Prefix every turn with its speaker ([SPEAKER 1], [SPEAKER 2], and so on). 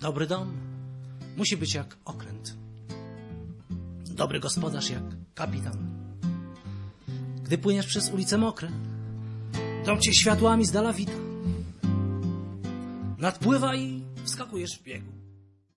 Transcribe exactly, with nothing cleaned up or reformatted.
[SPEAKER 1] Dobry dom musi być jak okręt. Dobry gospodarz jak kapitan. Gdy płyniesz przez ulice mokre, dom cię światłami z dala wita. Nadpływa i wskakujesz w biegu.